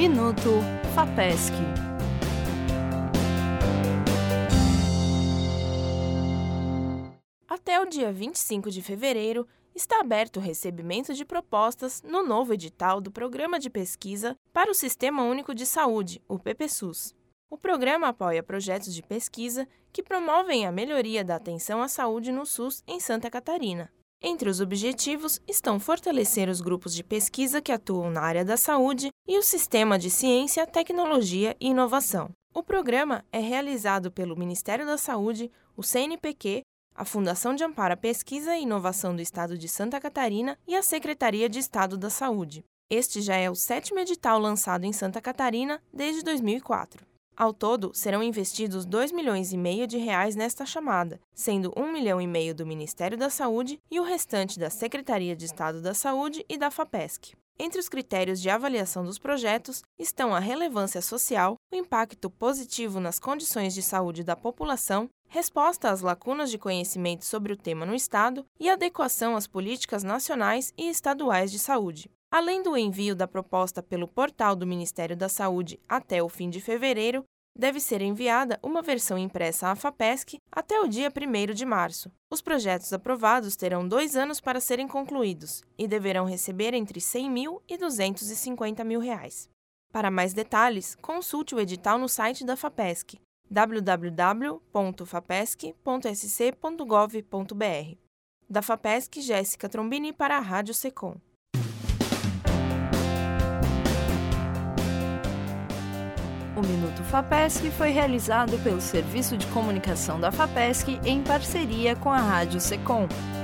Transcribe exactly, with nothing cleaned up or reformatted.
Minuto FAPESC. Até o dia vinte e cinco de fevereiro, está aberto o recebimento de propostas no novo edital do Programa de Pesquisa para o Sistema Único de Saúde, o PPSUS. O programa apoia projetos de pesquisa que promovem a melhoria da atenção à saúde no SUS em Santa Catarina. Entre os objetivos estão fortalecer os grupos de pesquisa que atuam na área da saúde e o sistema de ciência, tecnologia e inovação. O programa é realizado pelo Ministério da Saúde, o C N P Q, a Fundação de Amparo à Pesquisa e Inovação do Estado de Santa Catarina e a Secretaria de Estado da Saúde. Este já é o sétimo edital lançado em Santa Catarina desde dois mil e quatro. Ao todo, serão investidos dois milhões e meio de reais nesta chamada, sendo um milhão e meio do Ministério da Saúde e o restante da Secretaria de Estado da Saúde e da FAPESC. Entre os critérios de avaliação dos projetos estão a relevância social, o impacto positivo nas condições de saúde da população, resposta às lacunas de conhecimento sobre o tema no Estado e adequação às políticas nacionais e estaduais de saúde. Além do envio da proposta pelo portal do Ministério da Saúde até o fim de fevereiro, deve ser enviada uma versão impressa à FAPESC até o dia primeiro de março. Os projetos aprovados terão dois anos para serem concluídos e deverão receber entre cem mil e duzentos e cinquenta mil reais. Para mais detalhes, consulte o edital no site da FAPESC, w w w ponto fapesc ponto s c ponto gov ponto b r. Da FAPESC, Jéssica Trombini para a Rádio Secom. O Minuto FAPESC foi realizado pelo Serviço de Comunicação da FAPESC em parceria com a Rádio Secom.